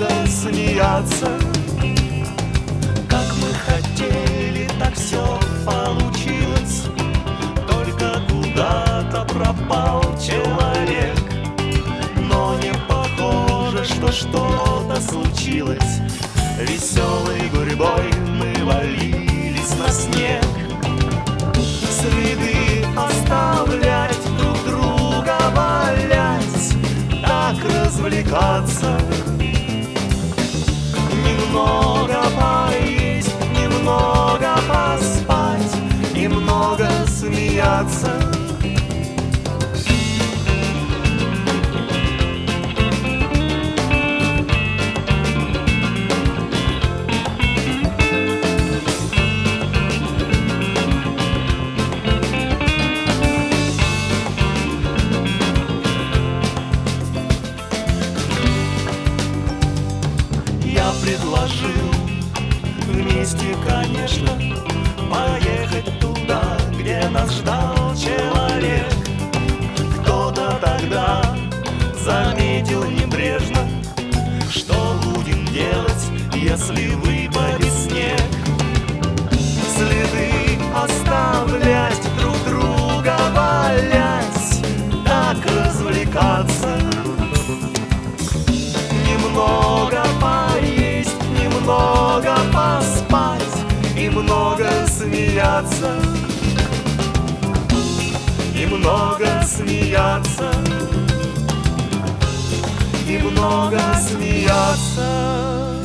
немного смеяться. Как мы хотели, так все получилось, только куда-то пропал человек. Но не похоже, что что-то случилось. Веселой гурьбой мы валились на снег. Следы оставлять, друг друга валять, так развлекаться. Немного поесть, немного поспать и много смеяться. Предложил вместе, конечно, поехать туда, где нас ждал человек. Кто-то тогда заметил небрежно: что будем делать, если выпадет снег? Следы оставлять, друг друга валять, так развлекаться. Немного поесть, немного поспать и много смеяться. И много смеяться. И много смеяться.